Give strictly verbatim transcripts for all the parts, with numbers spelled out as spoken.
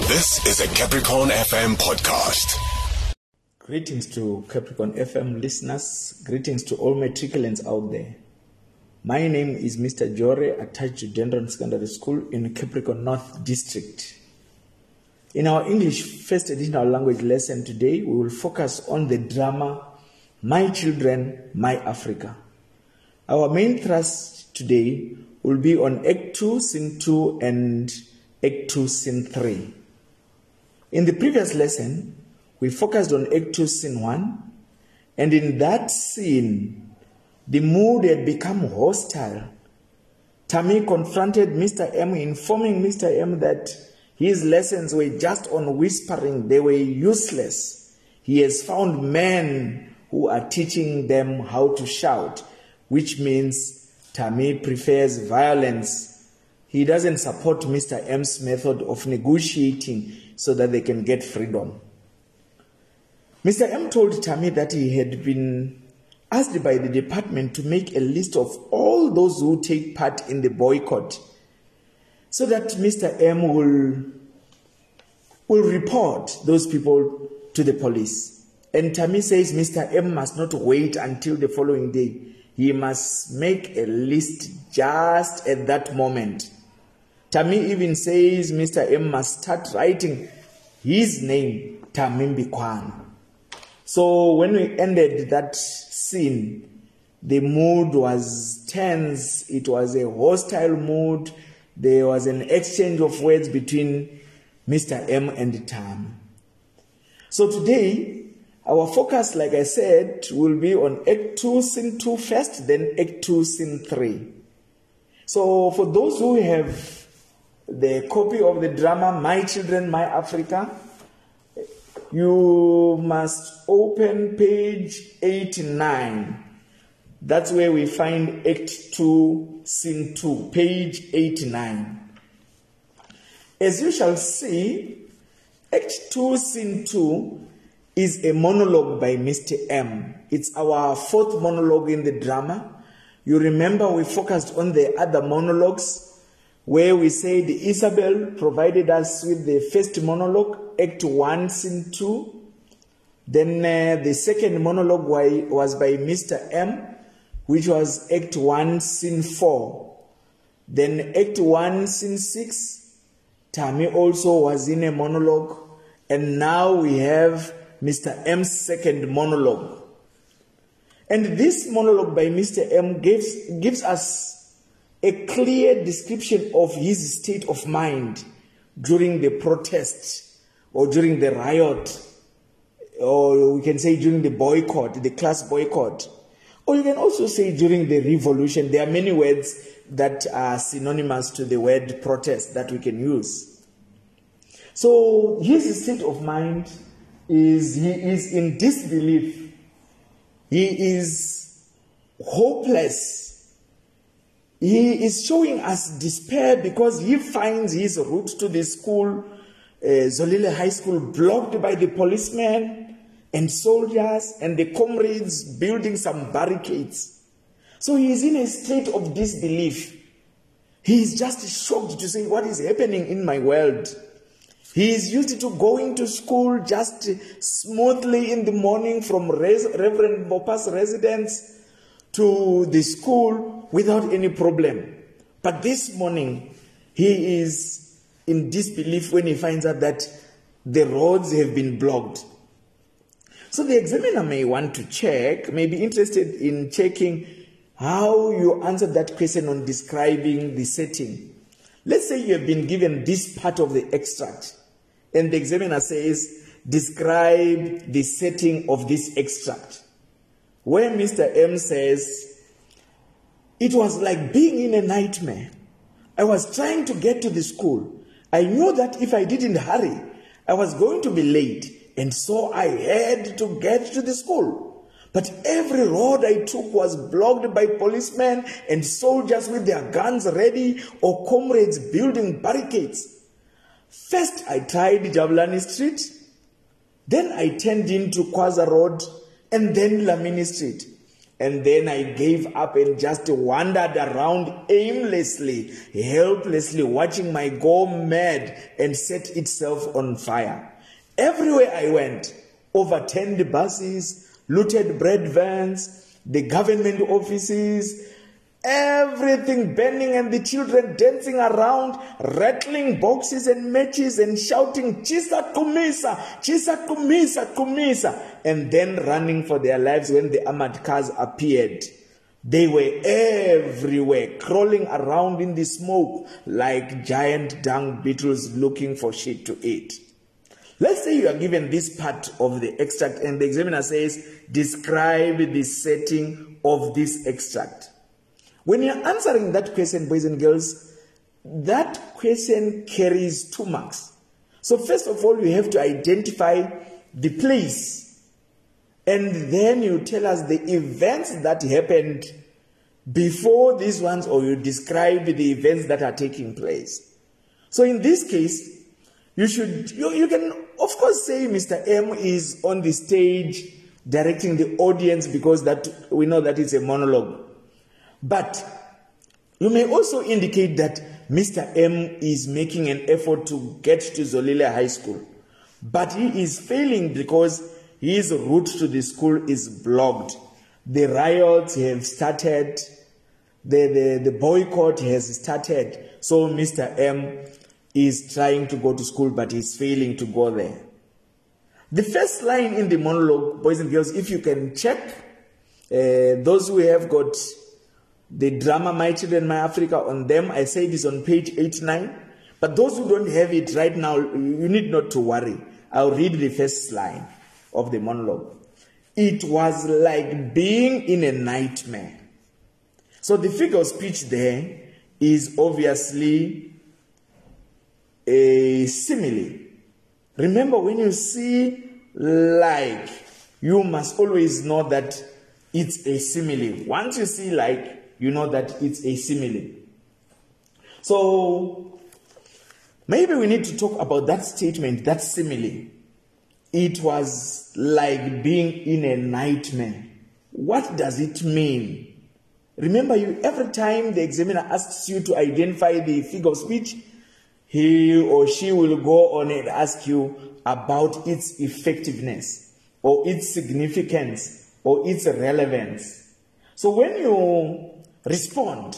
This is a Capricorn F M podcast. Greetings to Capricorn F M listeners. Greetings to all matriculants out there. My name is Mister Jore, attached to Dendron Secondary School in Capricorn North District. In our English First Additional Language lesson today, we will focus on the drama My Children, My Africa. Our main thrust today will be on Act two, Scene two and Act two, Scene three. In the previous lesson, we focused on Act two, Scene one, and in that scene, the mood had become hostile. Tammy confronted Mister M, informing Mister M that his lessons were just on whispering, they were useless. He has found men who are teaching them how to shout, which means Tammy prefers violence. He doesn't support Mister M's method of negotiating so that they can get freedom. Mister M told Tammy that he had been asked by the department to make a list of all those who take part in the boycott so that Mister M will, will report those people to the police. And Tammy says Mister M must not wait until the following day. He must make a list just at that moment. Tammy even says Mister M must start writing his name, Tamimbi Kwana. So when we ended that scene, the mood was tense. It was a hostile mood. There was an exchange of words between Mister M and Tam. So today, our focus, like I said, will be on Act two, Scene two first, then Act two, Scene three. So for those who have the copy of the drama My Children, My Africa, you must open page eighty-nine. That's where we find Act two, Scene two, page eighty-nine. As you shall see, Act two, Scene two is a monologue by Mister M. It's our fourth monologue in the drama. You remember we focused on the other monologues where we said Isabel provided us with the first monologue, Act one, Scene two. Then uh, the second monologue was by Mister M, which was Act one, Scene four. Then Act one, Scene six, Tammy also was in a monologue. And now we have Mister M's second monologue. And this monologue by Mister M gives, gives us a clear description of his state of mind during the protest or during the riot, or we can say during the boycott, the class boycott. Or you can also say during the revolution. There are many words that are synonymous to the word protest that we can use. So his state of mind is he is in disbelief. He is hopeless. He is showing us despair because he finds his route to the school, uh, Zolile High School, blocked by the policemen and soldiers and the comrades building some barricades. So he is in a state of disbelief. He is just shocked to say, what is happening in my world? He is used to going to school just smoothly in the morning from Res- Reverend Bopa's residence to the school without any problem. But this morning, he is in disbelief when he finds out that the roads have been blocked. So the examiner may want to check, may be interested in checking how you answered that question on describing the setting. Let's say you have been given this part of the extract, and the examiner says, describe the setting of this extract. Where Mister M says, it was like being in a nightmare. I was trying to get to the school. I knew that if I didn't hurry, I was going to be late, and so I had to get to the school. But every road I took was blocked by policemen and soldiers with their guns ready or comrades building barricades. First, I tried Jabulani Street. Then I turned into Kwaza Road and then Lamini Street. And then I gave up and just wandered around aimlessly, helplessly, watching my go mad and set itself on fire. Everywhere I went, overturned buses, looted bread vans, the government offices, everything burning and the children dancing around, rattling boxes and matches and shouting, Chisa Kumisa, Chisa Kumisa, Kumisa, and then running for their lives when the armored cars appeared. They were everywhere, crawling around in the smoke like giant dung beetles looking for shit to eat. Let's say you are given this part of the extract and the examiner says, describe the setting of this extract. When you're answering that question, boys and girls, that question carries two marks. So first of all, you have to identify the place. And then you tell us the events that happened before these ones, or you describe the events that are taking place. So in this case, you should, you, you can of course say Mister M is on the stage directing the audience because that we know that it's a monologue. But you may also indicate that Mister M is making an effort to get to Zolile High School, but he is failing because his route to the school is blocked. The riots have started, the, the, the boycott has started, so Mister M is trying to go to school, but he's failing to go there. The first line in the monologue, boys and girls, if you can check, uh, those who have got the drama My Children, My Africa on them, I say this on page eighty-nine. But those who don't have it right now, you need not to worry. I'll read the first line of the monologue. It was like being in a nightmare. So the figure of speech there is obviously a simile. Remember, when you see like, you must always know that it's a simile. Once you see like, you know that it's a simile. So maybe we need to talk about that statement, that simile. It was like being in a nightmare. What does it mean? Remember, you every time the examiner asks you to identify the figure of speech, he or she will go on and ask you about its effectiveness or its significance or its relevance. So when you respond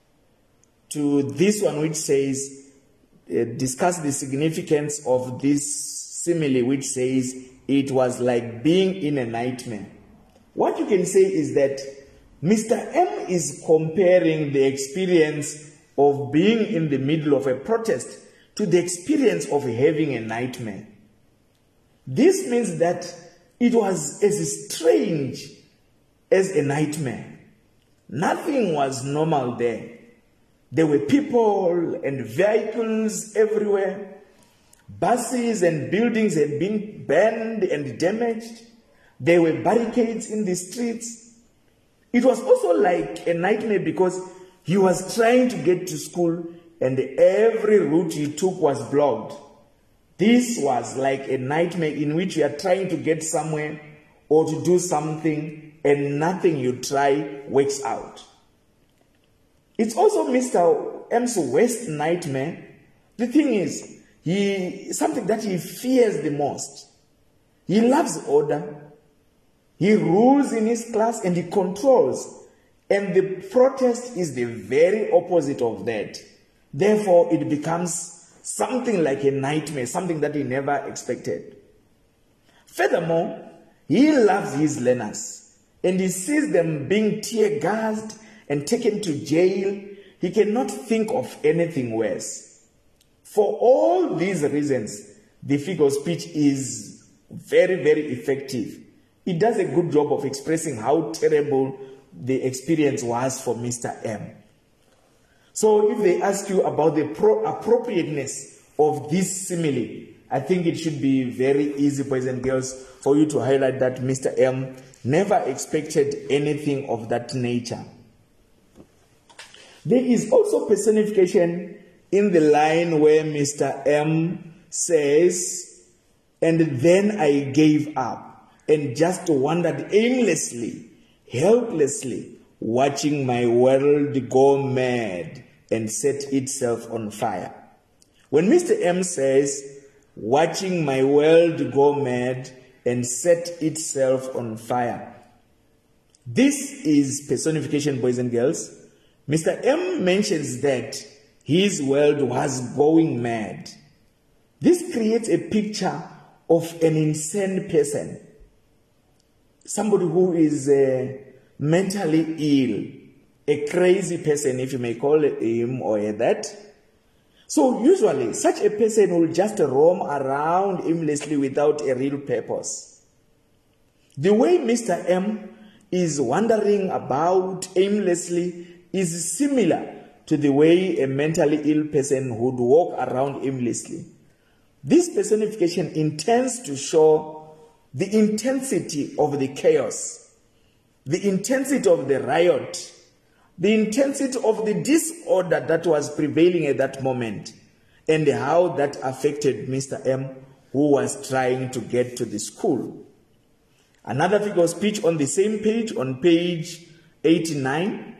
to this one which says, uh, discuss the significance of this simile which says, it was like being in a nightmare. What you can say is that Mister M is comparing the experience of being in the middle of a protest to the experience of having a nightmare. This means that it was as strange as a nightmare. Nothing was normal there. There were people and vehicles everywhere. Buses and buildings had been burned and damaged. There were barricades in the streets. It was also like a nightmare because he was trying to get to school and every route he took was blocked. This was like a nightmare in which you are trying to get somewhere or to do something and nothing you try works out. It's also Mister M's worst nightmare. The thing is, he something that he fears the most. He loves order. He rules in his class and he controls. And the protest is the very opposite of that. Therefore, it becomes something like a nightmare, something that he never expected. Furthermore, he loves his learners and he sees them being tear-gassed and taken to jail. He cannot think of anything worse. For all these reasons, the figure of speech is very, very effective. It does a good job of expressing how terrible the experience was for Mister M. So if they ask you about the pro- appropriateness of this simile, I think it should be very easy, boys and girls, for you to highlight that Mister M never expected anything of that nature. There is also personification in the line where Mister M says, and then I gave up and just wandered aimlessly, helplessly watching my world go mad and set itself on fire. When Mister M says, watching my world go mad and set itself on fire, this is personification, boys and girls. Mister M mentions that his world was going mad. This creates a picture of an insane person, somebody who is uh, mentally ill, a crazy person, if you may call him or that. So usually such a person will just roam around aimlessly without a real purpose. The way Mister M is wandering about aimlessly is similar to the way a mentally ill person would walk around aimlessly. This personification intends to show the intensity of the chaos, the intensity of the riot, the intensity of the disorder that was prevailing at that moment, and how that affected Mister M, who was trying to get to the school. Another figure of speech on the same page, on page eighty-nine,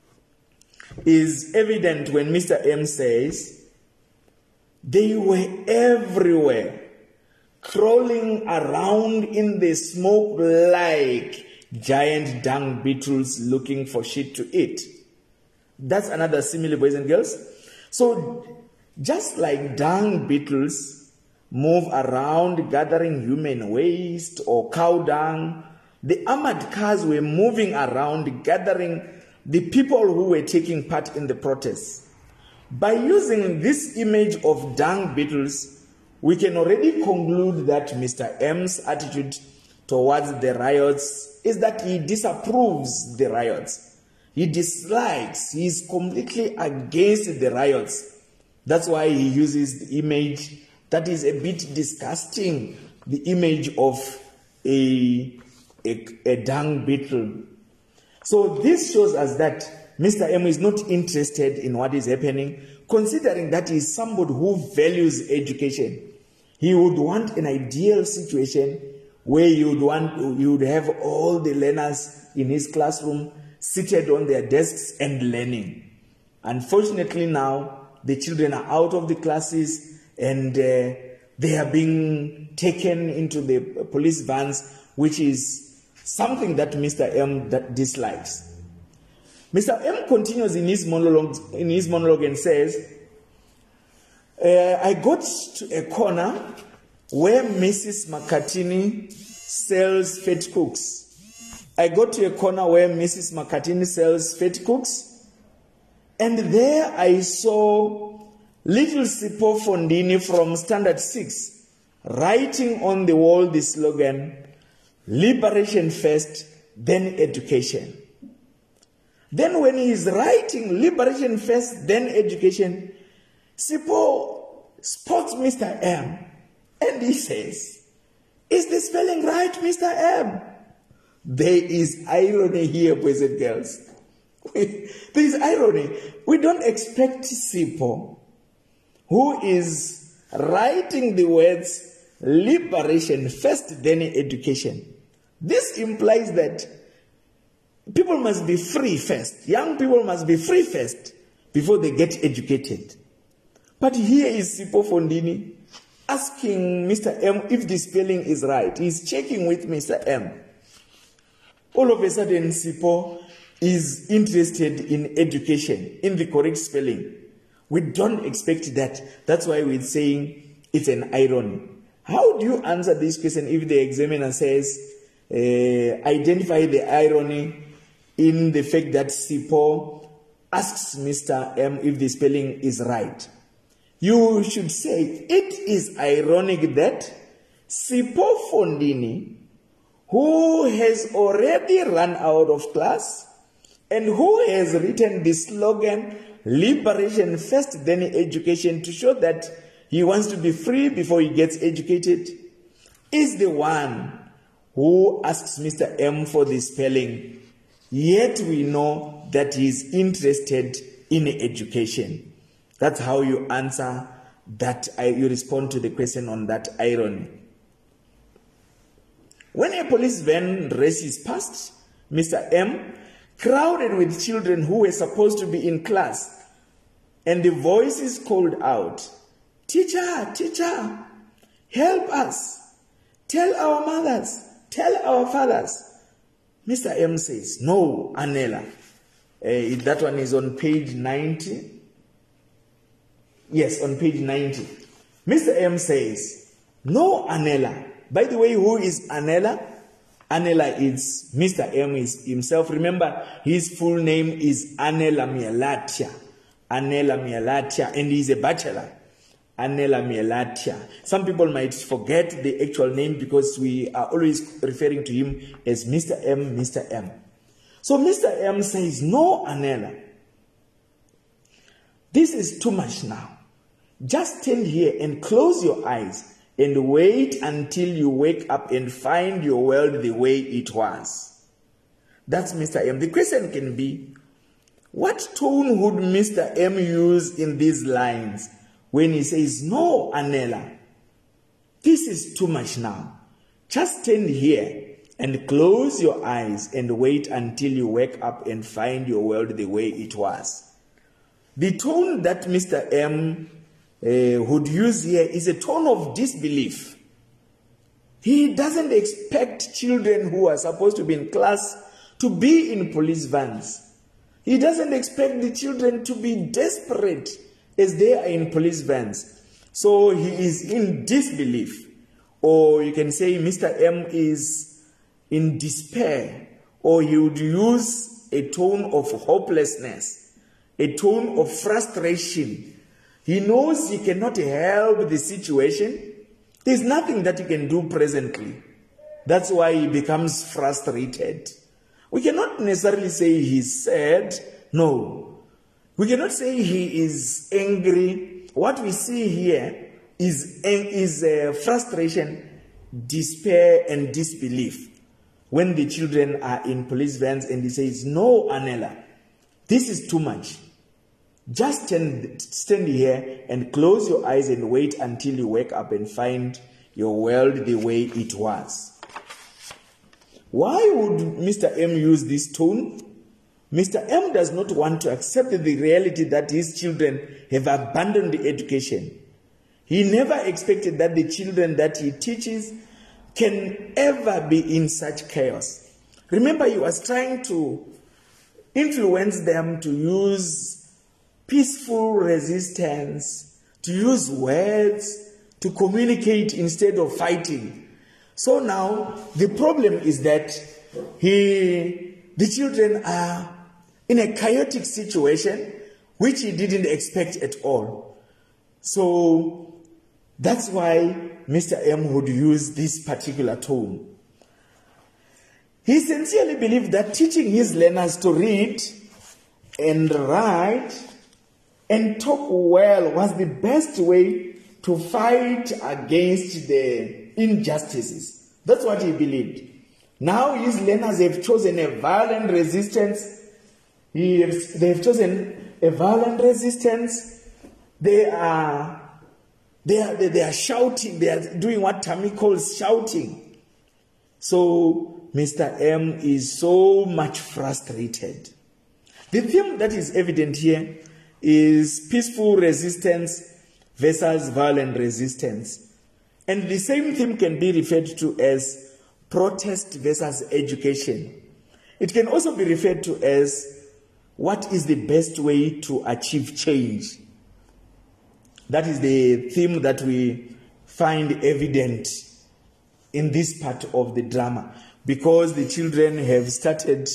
is evident when Mister M says, they were everywhere, crawling around in the smoke like giant dung beetles looking for shit to eat. That's another simile, boys and girls. So, just like dung beetles move around gathering human waste or cow dung, the armored cars were moving around gathering the people who were taking part in the protests. By using this image of dung beetles, we can already conclude that Mister M's attitude towards the riots is that he disapproves the riots. He dislikes, he is completely against the riots. That's why he uses the image that is a bit disgusting, the image of a, a, a dung beetle. So this shows us that Mister M is not interested in what is happening, considering that he is somebody who values education. He would want an ideal situation where you would want, you would have all the learners in his classroom seated on their desks and learning. Unfortunately now, the children are out of the classes and uh, they are being taken into the police vans, which is something that Mister M that dislikes. Mister M continues in his monologue, in his monologue and says, uh, I got to a corner where Missus McCartney sells fat cooks. I got to a corner where Missus McCartney sells fat cooks, and there I saw little Sipho Fondini from Standard six writing on the wall the slogan, liberation first, then education. Then when he is writing liberation first, then education, Sipho spots Mister M and he says, is the spelling right, Mister M? There is irony here, boys and girls. There is irony. We don't expect Sipho, who is writing the words liberation first, then education. This implies that people must be free first. Young people must be free first before they get educated. But here is Sipho Fondini asking Mister M if the spelling is right. He's checking with Mister M. All of a sudden, Sipho is interested in education, in the correct spelling. We don't expect that. That's why we're saying it's an irony. How do you answer this question if the examiner says, uh, identify the irony in the fact that Sipho asks Mister M if the spelling is right? You should say, it is ironic that Sipho Fondini, who has already run out of class and who has written the slogan, liberation first, then education, to show that he wants to be free before he gets educated, is the one who asks Mister M for the spelling. Yet we know that he is interested in education. That's how you answer that, you respond to the question on that irony. When a police van races past, Mister M, crowded with children who were supposed to be in class, and the voices called out, "Teacher, teacher, help us. Tell our mothers, tell our fathers." Mister M says, "No, Anela." Uh, that one is on page ninety. Yes, on page ninety. Mister M says, "No, Anela." By the way, who is Anela? Anela is Mister M is himself. Remember, his full name is Anela Mielatia. Anela Mielatia, and he is a bachelor. Anela Mielatia. Some people might forget the actual name because we are always referring to him as Mister M, Mister M. So Mister M says, "No, Anela. This is too much now. Just stand here and close your eyes and wait until you wake up and find your world the way it was." That's Mister M. The question can be, what tone would Mister M use in these lines when he says, "No, Anela, this is too much now. Just stand here and close your eyes and wait until you wake up and find your world the way it was"? The tone that Mister M uh, would use here is a tone of disbelief. He doesn't expect children who are supposed to be in class to be in police vans. He doesn't expect the children to be desperate as they are in police vans. So he is in disbelief. Or you can say Mister M is in despair. Or he would use a tone of hopelessness, a tone of frustration. He knows he cannot help the situation. There's nothing that he can do presently. That's why he becomes frustrated. We cannot necessarily say he's sad. No. We cannot say he is angry. What we see here is, is uh, frustration, despair, and disbelief. When the children are in police vans and he says, "No, Anela, this is too much. Just stand, stand here and close your eyes and wait until you wake up and find your world the way it was." Why would Mister M use this tone? Mister M does not want to accept the reality that his children have abandoned education. He never expected that the children that he teaches can ever be in such chaos. Remember, he was trying to influence them to use peaceful resistance, to use words, to communicate instead of fighting. So now the problem is that he, the children are in a chaotic situation which he didn't expect at all. So that's why Mister M would use this particular tone. He sincerely believed that teaching his learners to read and write and talk well was the best way to fight against the injustices. That's what he believed. Now his learners have chosen a violent resistance. He has, they have chosen a violent resistance. They are, they are, they, they are shouting. They are doing what Tammy calls shouting. So Mister M is so much frustrated. The theme that is evident here is peaceful resistance versus violent resistance. And the same theme can be referred to as protest versus education. It can also be referred to as what is the best way to achieve change. That is the theme that we find evident in this part of the drama, because the children have started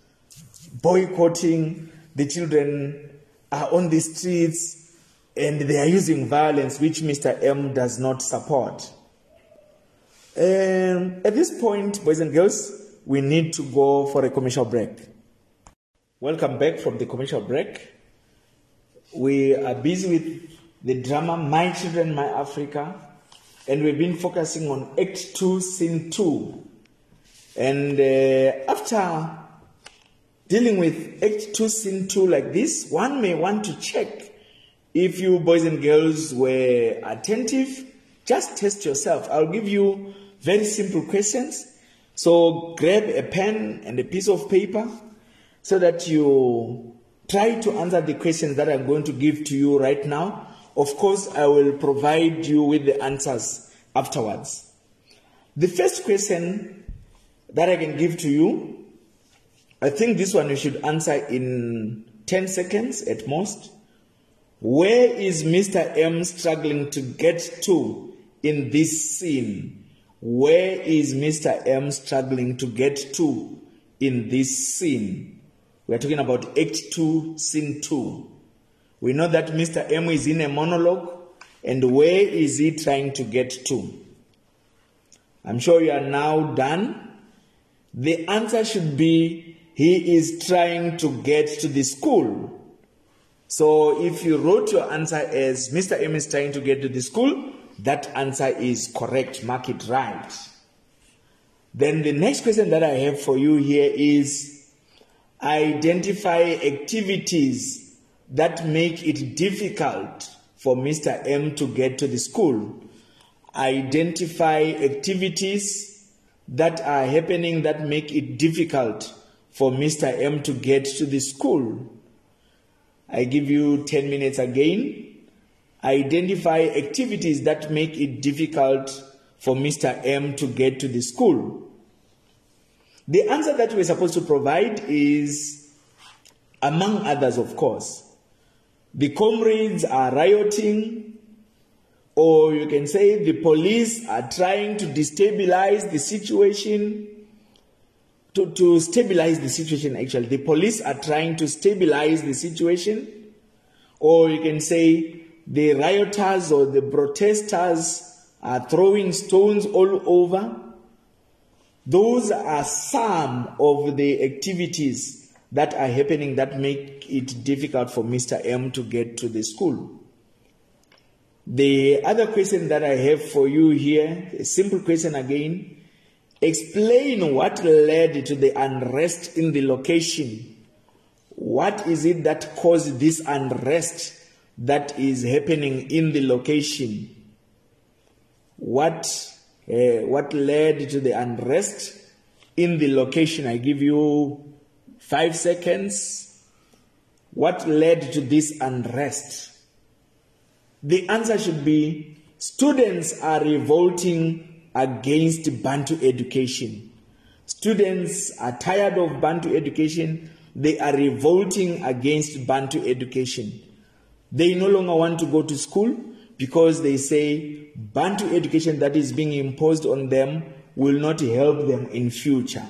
boycotting, the children are on the streets, and they are using violence, which Mister M does not support. Um, at this point, boys and girls, we need to go for a commercial break. Welcome back from the commercial break. We are busy with the drama My Children, My Africa, and we've been focusing on Act two, Scene two. And uh, after dealing with Act two, Scene two like this, one may want to check if you boys and girls were attentive. Just test yourself. I'll give you very simple questions. So grab a pen and a piece of paper so that you try to answer the questions that I'm going to give to you right now. Of course, I will provide you with the answers afterwards. The first question that I can give to you, I think this one you should answer in ten seconds at most. Where is Mister M struggling to get to in this scene? Where is Mister M struggling to get to in this scene? We are talking about Act two, Scene two. We know that Mister M is in a monologue, and where is he trying to get to? I'm sure you are now done. The answer should be, he is trying to get to the school. So if you wrote your answer as Mister M is trying to get to the school, that answer is correct. Mark it right. Then the next question that I have for you here is, identify activities that make it difficult for Mister M to get to the school. Identify activities that are happening that make it difficult for Mister M to get to the school. I give you ten minutes again. Identify activities that make it difficult for Mister M to get to the school. The answer that we're supposed to provide is, among others, of course, the comrades are rioting, or you can say the police are trying to destabilize the situation. To, to stabilize the situation, actually. The police are trying to stabilize the situation. Or you can say the rioters or the protesters are throwing stones all over. Those are some of the activities that are happening that make it difficult for Mister M to get to the school. The other question that I have for you here, a simple question again. Explain what led to the unrest in the location. What is it that caused this unrest that is happening in the location? What, uh, what led to the unrest in the location? I give you five seconds. What led to this unrest? The answer should be, students are revolting against Bantu education. Students are tired of Bantu education. They are revolting against Bantu education. They no longer want to go to school because they say Bantu education that is being imposed on them will not help them in future.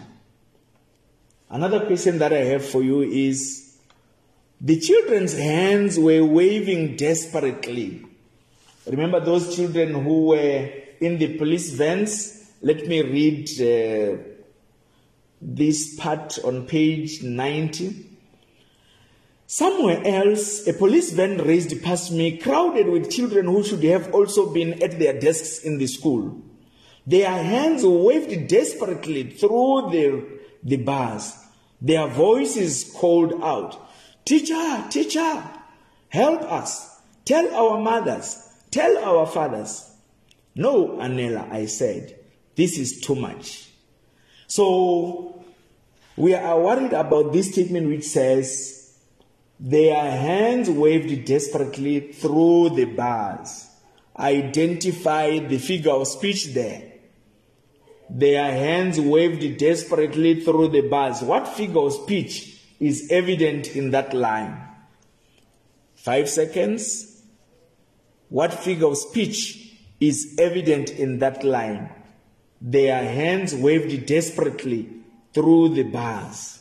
Another question that I have for you is, the children's hands were waving desperately. Remember those children who were in the police vans? Let me read uh, this part on page ninety. Somewhere else, a police van raced past me, crowded with children who should have also been at their desks in the school. Their hands waved desperately through the, the bars. Their voices called out, "Teacher, teacher, help us. Tell our mothers, tell our fathers." "No, Anela," I said, "this is too much." So we are worried about this statement which says, their hands waved desperately through the bars. Identify the figure of speech there. Their hands waved desperately through the bars. What figure of speech is evident in that line? Five seconds. What figure of speech is evident in that line? Their hands waved desperately through the bars.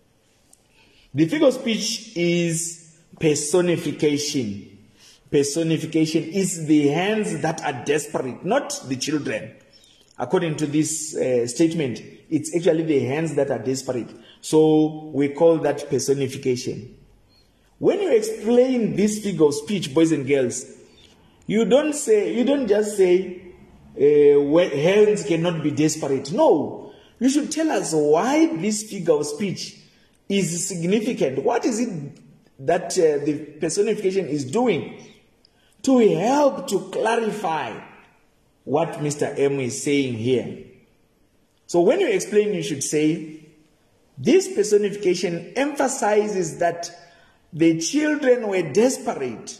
The figure of speech is personification. Personification is the hands that are desperate, not the children. According to this uh, statement, it's actually the hands that are desperate. So we call that personification. When you explain this figure of speech, boys and girls, you don't say, you don't just say uh, hands cannot be desperate. No, you should tell us why this figure of speech is significant. What is it that uh, the personification is doing to help to clarify what Mister M is saying here? So when you explain, you should say, this personification emphasizes that the children were desperate.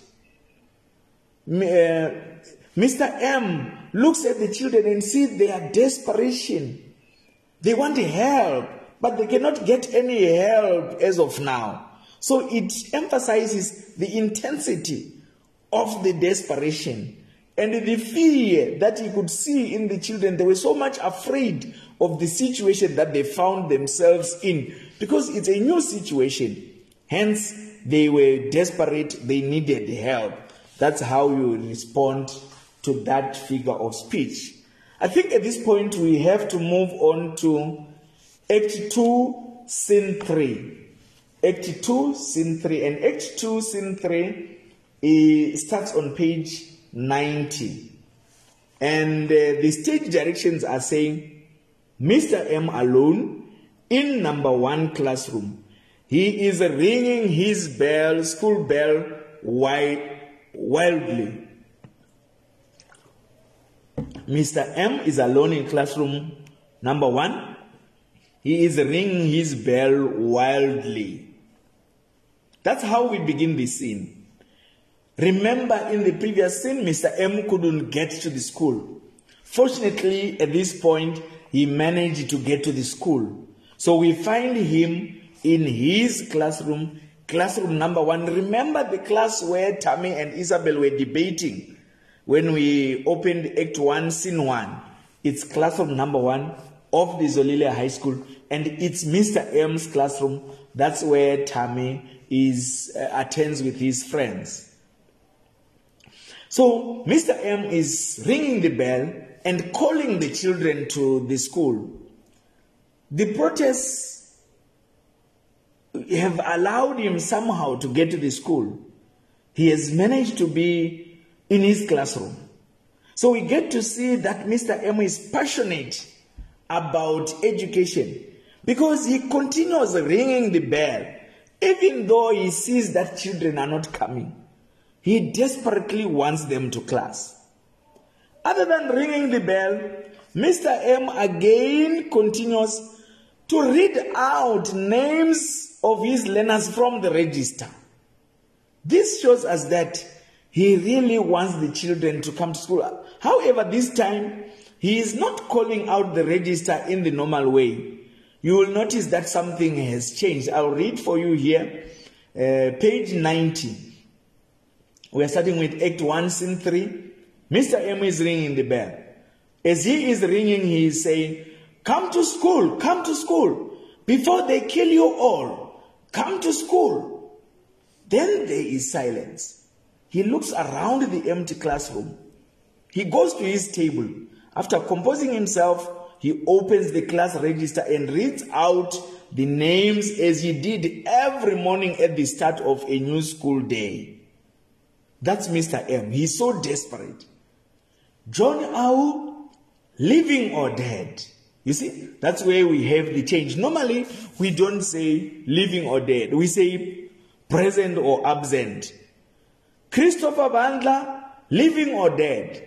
Uh, Mister M looks at the children and sees their desperation. They want help, but they cannot get any help as of now. So it emphasizes the intensity of the desperation and the fear that he could see in the children. They were so much afraid of the situation that they found themselves in, because it's a new situation. Hence, they were desperate, they needed help. That's how you respond to that figure of speech. I think at this point we have to move on to Act two, Scene three. Act two, Scene three. And Act two, Scene three it starts on page ninety. And uh, the stage directions are saying, Mister M alone in number one classroom. He is ringing his bell, school bell, wildly. Mister M is alone in classroom number one. He is ringing his bell wildly. That's how we begin the scene. Remember, in the previous scene, Mister M couldn't get to the school. Fortunately, at this point, he managed to get to the school. So we find him in his classroom, classroom number one. Remember the class where Tammy and Isabel were debating when we opened Act one, Scene one. It's classroom number one of the Zolile High School, and it's Mister M's classroom. That's where Tammy is uh, attends with his friends. So Mister M is ringing the bell and calling the children to the school. The protests have allowed him somehow to get to the school. He has managed to be in his classroom. So we get to see that Mister M is passionate about education, because he continues ringing the bell even though he sees that children are not coming. He desperately wants them to class. Other than ringing the bell, Mister M again continues to read out names of his learners from the register. This shows us that he really wants the children to come to school. However, this time, he is not calling out the register in the normal way. You will notice that something has changed. I'll read for you here, uh, page ninety. We are starting with Act one, Scene three. Mister M is ringing the bell. As he is ringing, he is saying, come to school, come to school, before they kill you all. Come to school. Then there is silence. He looks around the empty classroom. He goes to his table. After composing himself, he opens the class register and reads out the names as he did every morning at the start of a new school day. That's Mister M. He's so desperate. John Au, living or dead? You see, that's where we have the change. Normally, we don't say living or dead. We say present or absent. Christopher Bandla, living or dead?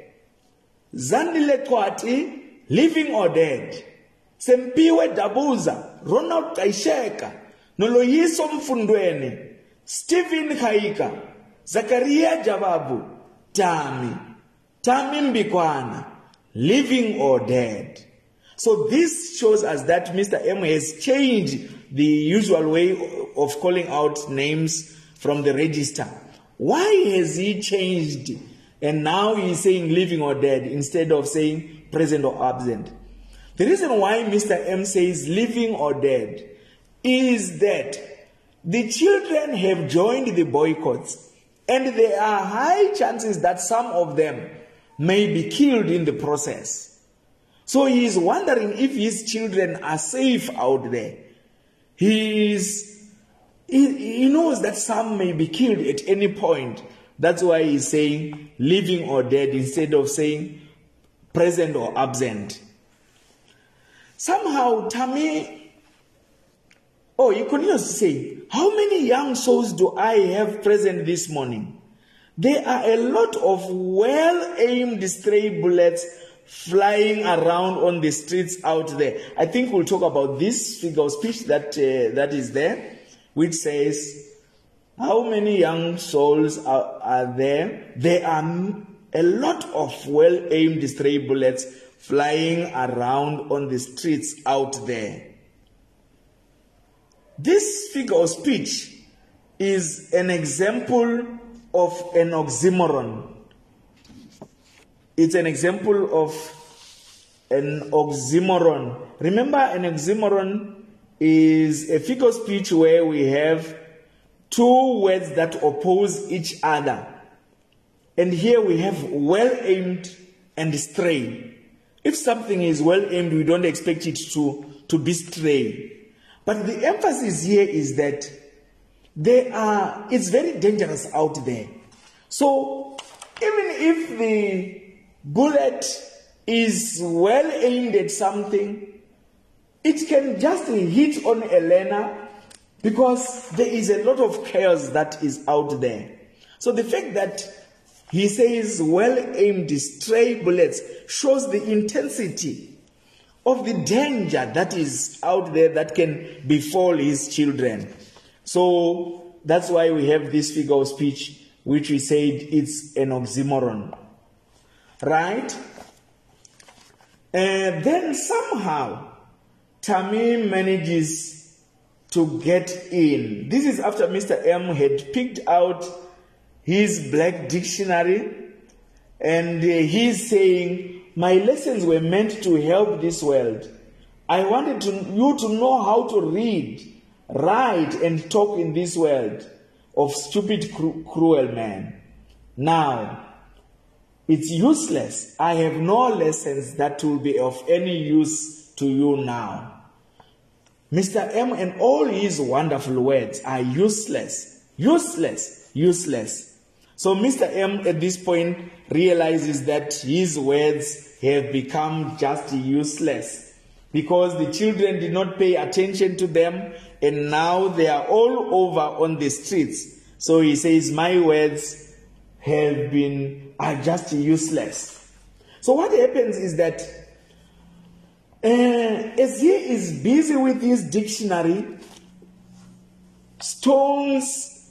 Zandile Kwati, living or dead? Sempiwe Dabuza, Ronald Kaisheka, Noloyiso Mfundweni, Stephen Haika, Zakaria Jababu, Tami, Tami Mbikwana, living or dead? So this shows us that Mister M has changed the usual way of calling out names from the register. Why has he changed? And now he's saying living or dead instead of saying present or absent. The reason why Mister M says living or dead is that the children have joined the boycotts, and there are high chances that some of them may be killed in the process. So he is wondering if his children are safe out there. He, is, he, he knows that some may be killed at any point. That's why he's saying living or dead instead of saying present or absent. Somehow, Tammy, oh, he continues to say, how many young souls do I have present this morning? There are a lot of well-aimed stray bullets flying around on the streets out there. I think we'll talk about this figure of speech that uh, that is there, which says, how many young souls are, are there? There are a lot of well-aimed stray bullets flying around on the streets out there. This figure of speech is an example of an oxymoron. It's an example of an oxymoron. Remember, an oxymoron is a figure of speech where we have two words that oppose each other. And here we have well-aimed and stray. If something is well-aimed, we don't expect it to, to be stray. But the emphasis here is that they are, it's very dangerous out there. So even if the bullet is well aimed at something, it can just hit on a learner because there is a lot of chaos that is out there. So the fact that he says well aimed stray bullets shows the intensity of the danger that is out there that can befall his children. So that's why we have this figure of speech, which we said it's an oxymoron. Right? And then somehow Tammy manages to get in. This is after Mister M had picked out his black dictionary, and uh, he's saying, my lessons were meant to help this world. I wanted to, you to know how to read, write, and talk in this world of stupid, cru- cruel men. Now, it's useless. I have no lessons that will be of any use to you now. Mister M and all his wonderful words are useless, useless, useless. So Mister M at this point realizes that his words have become just useless because the children did not pay attention to them and now they are all over on the streets. So he says, my words have been, are just useless. So what happens is that uh, as he is busy with his dictionary, stones,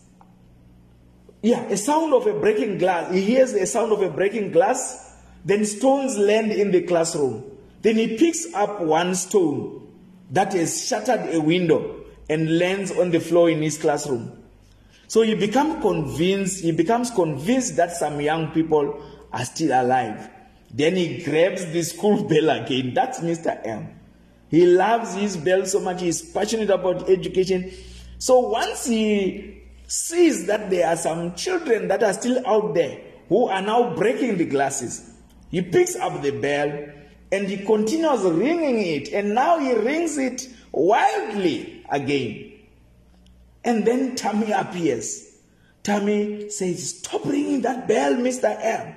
yeah, a sound of a breaking glass. He hears a sound of a breaking glass, then stones land in the classroom. Then he picks up one stone that has shattered a window and lands on the floor in his classroom. So he becomes convinced, he becomes convinced that some young people are still alive. Then he grabs the school bell again. That's Mister M. He loves his bell so much. He's passionate about education. So once he sees that there are some children that are still out there who are now breaking the glasses, he picks up the bell and he continues ringing it. And now he rings it wildly again. And then Tammy appears. Tammy says, stop ringing that bell, Mister M.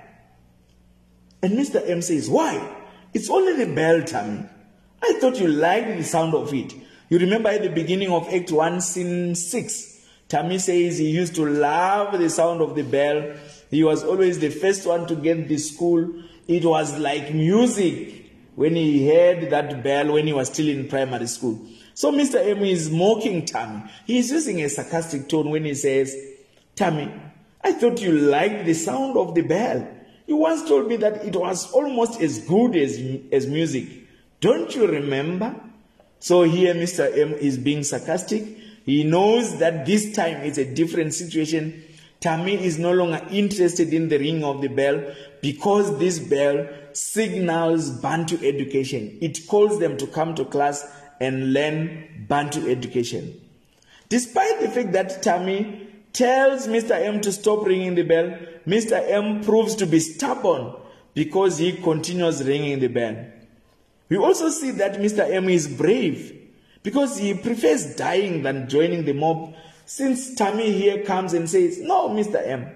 And Mister M says, why? It's only the bell, Tammy. I thought you liked the sound of it. You remember at the beginning of Act one, Scene six, Tammy says he used to love the sound of the bell. He was always the first one to get to school. It was like music when he heard that bell when he was still in primary school. So Mister M is mocking Tammy. He is using a sarcastic tone when he says, Tammy, I thought you liked the sound of the bell. You once told me that it was almost as good as, as music. Don't you remember? So here Mister M is being sarcastic. He knows that this time it's a different situation. Tammy is no longer interested in the ringing of the bell because this bell signals Bantu education. It calls them to come to class and learn Bantu education. Despite the fact that Tammy tells Mister M to stop ringing the bell, Mister M proves to be stubborn because he continues ringing the bell. We also see that Mister M is brave because he prefers dying than joining the mob, since Tammy here comes and says, no, Mister M,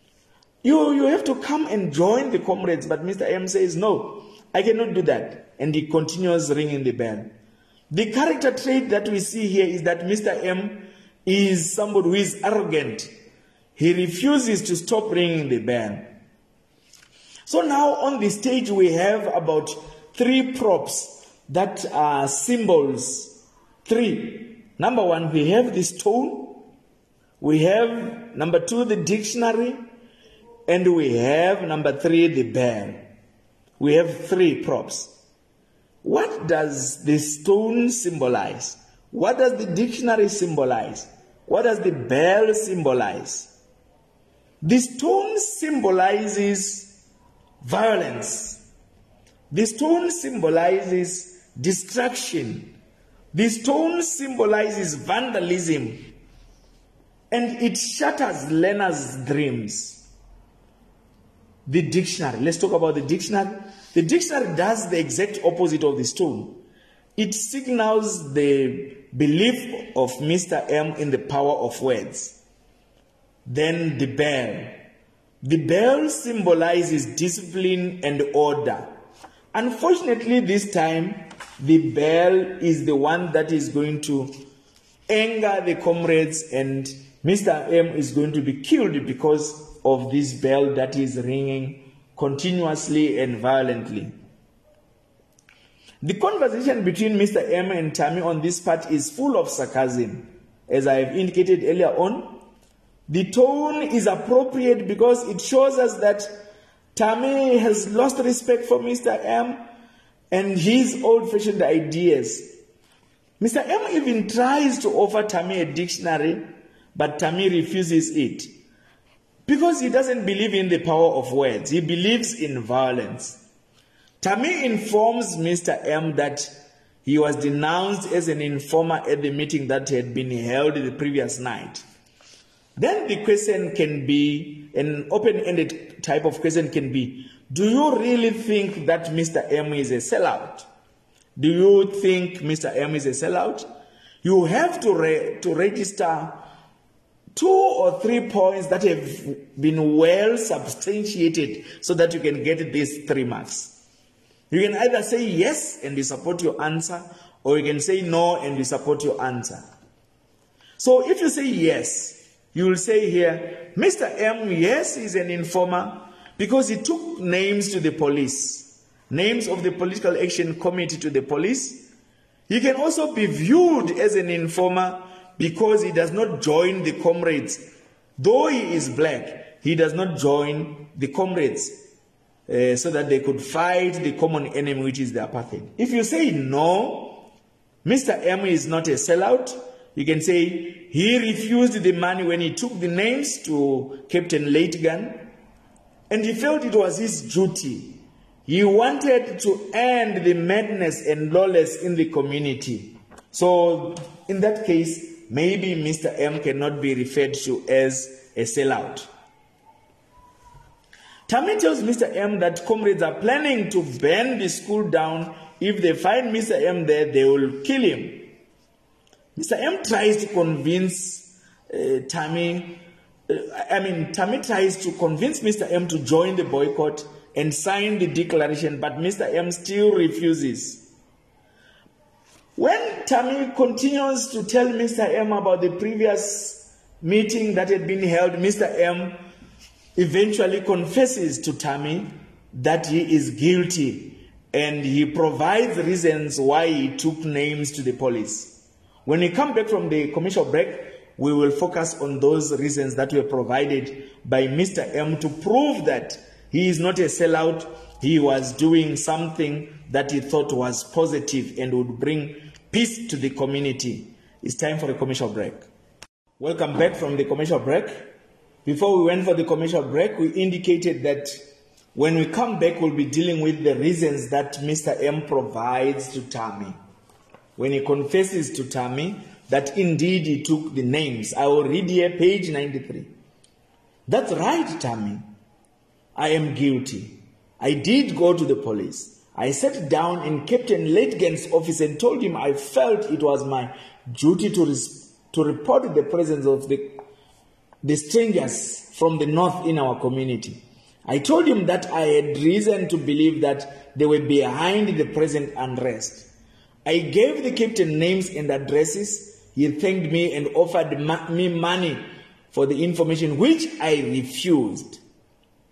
you, you have to come and join the comrades. But Mister M says, no, I cannot do that. And he continues ringing the bell. The character trait that we see here is that Mister M is somebody who is arrogant. He refuses to stop ringing the bell. So now on the stage we have about three props that are symbols. Three. Number one, we have the stone. We have, number two, the dictionary. And we have, number three, the bell. We have three props. What does the stone symbolize? What does the dictionary symbolize? What does the bell symbolize? The stone symbolizes violence. The stone symbolizes destruction. The stone symbolizes vandalism. And it shatters learners' dreams. The dictionary. Let's talk about the dictionary. The dictionary does the exact opposite of the stone. It signals the belief of Mister M in the power of words. Then the bell. The bell symbolizes discipline and order. Unfortunately, this time, the bell is the one that is going to anger the comrades, and Mister M is going to be killed because of this bell that is ringing continuously and violently. The conversation between Mister M and Tammy on this part is full of sarcasm. As I have indicated earlier on, the tone is appropriate because it shows us that Tammy has lost respect for Mister M and his old-fashioned ideas. Mister M even tries to offer Tammy a dictionary, but Tammy refuses it because he doesn't believe in the power of words. He believes in violence. Tammy informs Mister M that he was denounced as an informer at the meeting that had been held the previous night. Then the question can be, an open-ended type of question can be, do you really think that Mister M is a sellout? Do you think Mister M is a sellout? You have to, re to register two or three points that have been well substantiated so that you can get these three marks. You can either say yes and you support your answer, or you can say no and you support your answer. So if you say yes, you will say here, Mister M, yes, is an informer because he took names to the police, names of the political action committee to the police. He can also be viewed as an informer because he does not join the comrades. Though he is black, he does not join the comrades uh, so that they could fight the common enemy, which is the apartheid. If you say no, Mister M is not a sellout, you can say he refused the money when he took the names to Captain Leitgan, and he felt it was his duty. He wanted to end the madness and lawless in the community. So in that case, maybe Mister M cannot be referred to as a sellout. Tammy tells Mister M that comrades are planning to burn the school down. If they find Mister M there, they will kill him. Mister M tries to convince uh, Tammy, uh, I mean, Tammy tries to convince Mister M to join the boycott and sign the declaration, but Mister M still refuses. When Tammy continues to tell Mister M about the previous meeting that had been held, Mister M eventually confesses to Tammy that he is guilty, and he provides reasons why he took names to the police. When we come back from the commercial break, we will focus on those reasons that were provided by Mister M to prove that he is not a sellout. He was doing something that he thought was positive and would bring peace to the community. It's time for a commercial break. Welcome back from the commercial break. Before we went for the commercial break, we indicated that when we come back, we'll be dealing with the reasons that Mister M provides to Tammy. When he confesses to Tammy that indeed he took the names. I will read here page ninety-three. That's right, Tammy. I am guilty. I did go to the police. I sat down in Captain Leitgan's office and told him I felt it was my duty to, res to report the presence of the, the strangers from the north in our community. I told him that I had reason to believe that they were behind the present unrest. I gave the captain names and addresses. He thanked me and offered ma me money for the information, which I refused.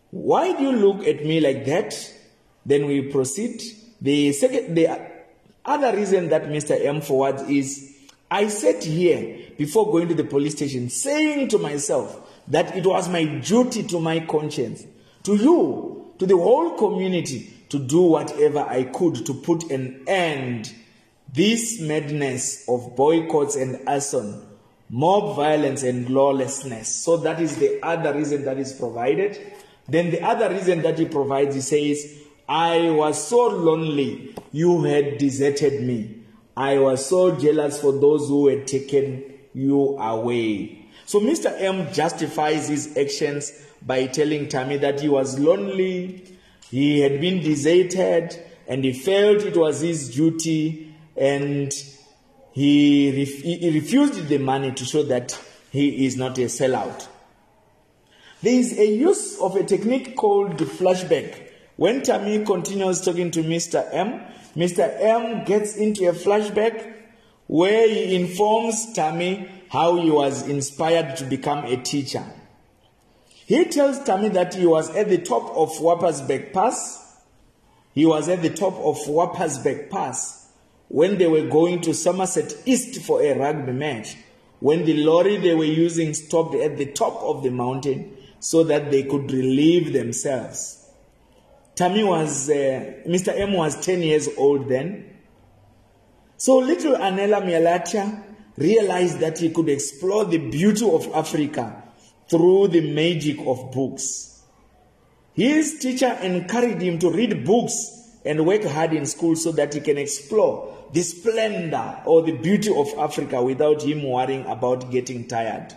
Why do you look at me like that? Then we proceed. The second, the other reason that Mister M forwards is, I sat here before going to the police station saying to myself that it was my duty to my conscience, to you, to the whole community, to do whatever I could to put an end this madness of boycotts and arson, mob violence and lawlessness. So that is the other reason that is provided. Then the other reason that he provides, he says, I was so lonely, you had deserted me. I was so jealous for those who had taken you away. So Mister M justifies his actions by telling Tammy that he was lonely, he had been deserted, and he felt it was his duty, and he, ref- he refused the money to show that he is not a sellout. There is a use of a technique called the flashback. When Tammy continues talking to Mister M, Mister M gets into a flashback where he informs Tammy how he was inspired to become a teacher. He tells Tammy that he was at the top of Wappersberg Pass. He was at the top of Wappersberg Pass when they were going to Somerset East for a rugby match, when the lorry they were using stopped at the top of the mountain so that they could relieve themselves. Tammy was, uh, Mister M was ten years old then. So little Anela Mialatia realized that he could explore the beauty of Africa through the magic of books. His teacher encouraged him to read books and work hard in school so that he can explore the splendor or the beauty of Africa without him worrying about getting tired.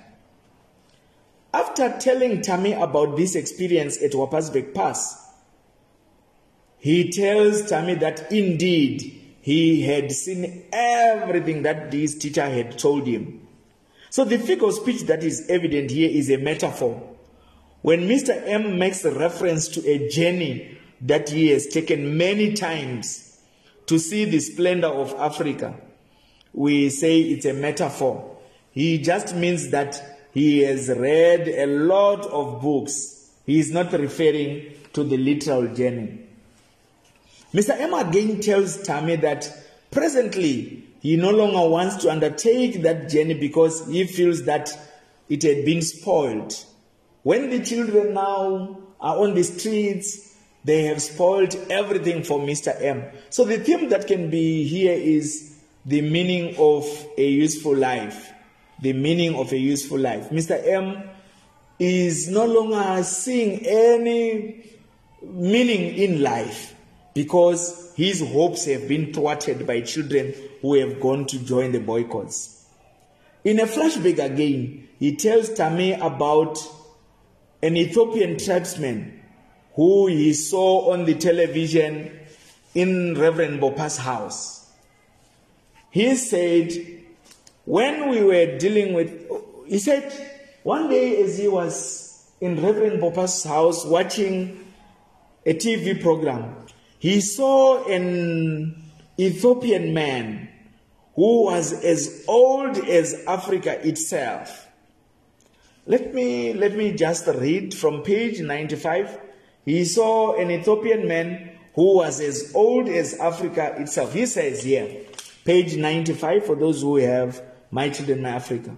After telling Tammy about this experience at Wappersberg Pass, he tells Tammy that indeed he had seen everything that his teacher had told him. So the figure of speech that is evident here is a metaphor. When Mister M makes a reference to a journey that he has taken many times to see the splendor of Africa, we say it's a metaphor. He just means that he has read a lot of books. He is not referring to the literal journey. Mister M again tells Tammy that presently he no longer wants to undertake that journey because he feels that it had been spoiled. When the children now are on the streets, they have spoiled everything for Mister M. So the theme that can be here is the meaning of a useful life. The meaning of a useful life. Mister M is no longer seeing any meaning in life because his hopes have been thwarted by children who have gone to join the boycotts. In a flashback again, he tells Tammy about an Ethiopian tribesman who he saw on the television in Reverend Bopa's house. He said, when we were dealing with, he said, one day as he was in Reverend Bopa's house watching a T V program, he saw an Ethiopian man who was as old as Africa itself. Let me, let me just read from page ninety-five. He saw an Ethiopian man who was as old as Africa itself. He says here, page ninety-five, for those who have My Children, My Africa.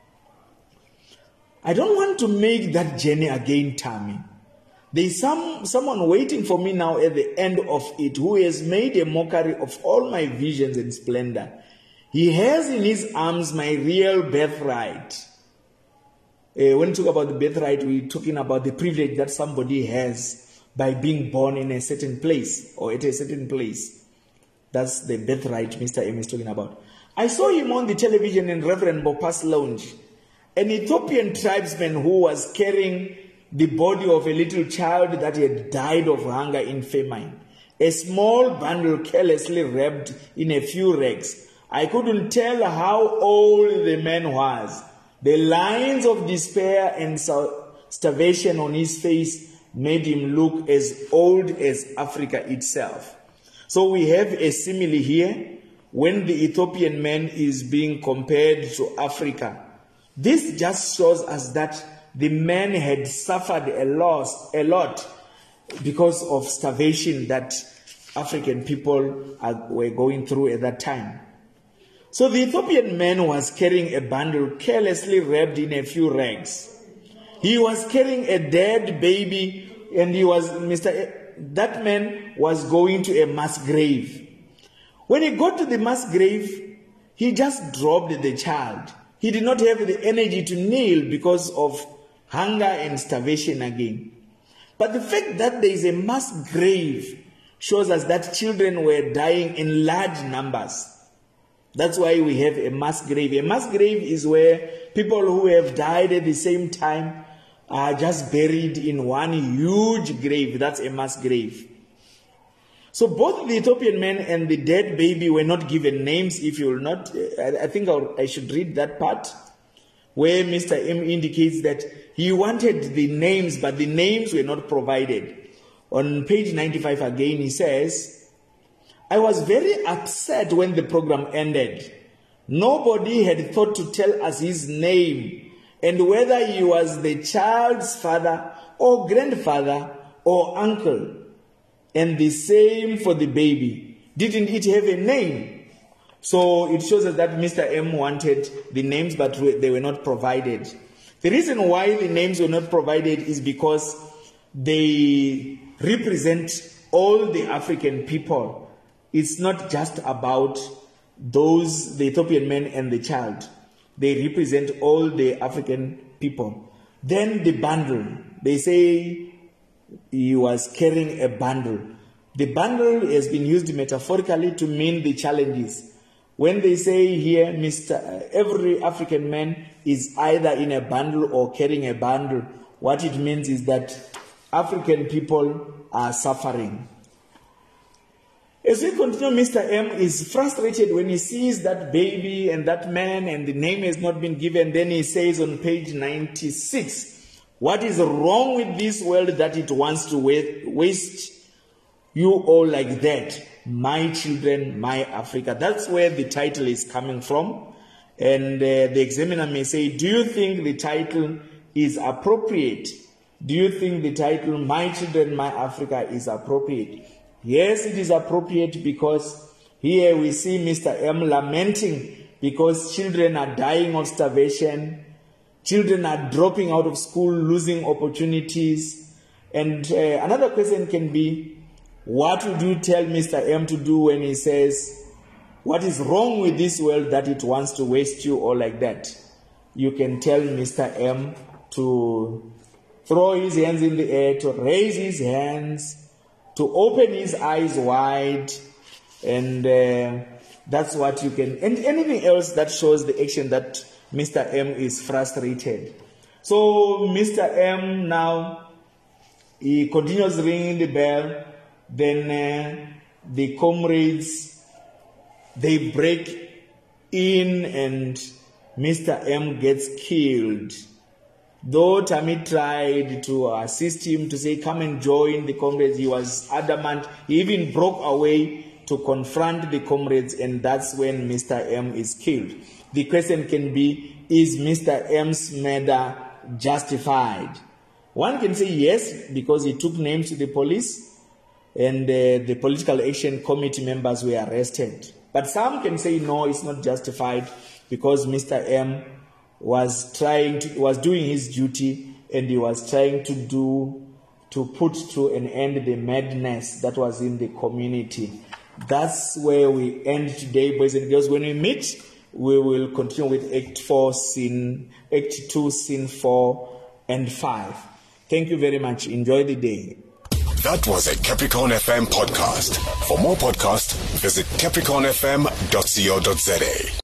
I don't want to make that journey again, Tammy. There is some, someone waiting for me now at the end of it who has made a mockery of all my visions and splendor. He has in his arms my real birthright. Uh, when we talk about the birthright, we're talking about the privilege that somebody has by being born in a certain place or at a certain place. That's the birthright Mister M is talking about. I saw him on the television in Reverend Bopa's lounge. An Ethiopian tribesman who was carrying the body of a little child that had died of hunger in famine. A small bundle carelessly wrapped in a few rags. I couldn't tell how old the man was. The lines of despair and starvation on his face made him look as old as Africa itself. So we have a simile here when the Ethiopian man is being compared to Africa. This just shows us that the men had suffered a loss, a lot because of starvation that African people are, were going through at that time. So the Ethiopian man was carrying a bundle carelessly wrapped in a few rags. He was carrying a dead baby, and he was Mister That man was going to a mass grave. When he got to the mass grave, he just dropped the child. He did not have the energy to kneel because of hunger and starvation again. But the fact that there is a mass grave shows us that children were dying in large numbers. That's why we have a mass grave. A mass grave is where people who have died at the same time are just buried in one huge grave. That's a mass grave. So both the Ethiopian man and the dead baby were not given names. If you will not, I think I'll, I should read that part where Mister M indicates that he wanted the names, but the names were not provided. On page ninety-five again, he says, I was very upset when the program ended. Nobody had thought to tell us his name and whether he was the child's father or grandfather or uncle. And the same for the baby. Didn't it have a name? So it shows us that Mister M wanted the names, but they were not provided. The reason why the names were not provided is because they represent all the African people. It's not just about those, the Ethiopian man and the child. They represent all the African people. Then the bundle. They say he was carrying a bundle. The bundle has been used metaphorically to mean the challenges. When they say here, Mister every African man is either in a bundle or carrying a bundle, what it means is that African people are suffering. As we continue, Mister M is frustrated when he sees that baby and that man and the name has not been given. Then he says on page ninety-six, what is wrong with this world that it wants to waste you all like that? My children, my Africa. That's where the title is coming from. And uh, the examiner may say, do you think the title is appropriate? Do you think the title, My Children, My Africa, is appropriate? Yes, it is appropriate because here we see Mister M lamenting because children are dying of starvation. Children are dropping out of school, losing opportunities. And uh, another question can be, what would you tell Mister M to do when he says, what is wrong with this world that it wants to waste you all like that? You can tell Mister M to throw his hands in the air, to raise his hands, to open his eyes wide, and uh, that's what you can, and anything else that shows the action that Mister M is frustrated. So Mister M now, he continues ringing the bell. Then uh, the comrades, they break in and Mister M gets killed. Though Tammy tried to assist him to say, come and join the comrades, he was adamant. He even broke away to confront the comrades, and that's when Mister M is killed. The question can be, is Mister M's murder justified? One can say yes, because he took names to the police, and uh, the political action committee members were arrested. But some can say no, it's not justified, because Mister M was trying to, was doing his duty, and he was trying to do, to put to an end the madness that was in the community. That's where we end today, boys and girls. When we meet, we will continue with Act four, Scene, Act two, Scene four and five. Thank you very much. Enjoy the day. That was a Capricorn F M podcast. For more podcasts, visit capricorn f m dot co dot za.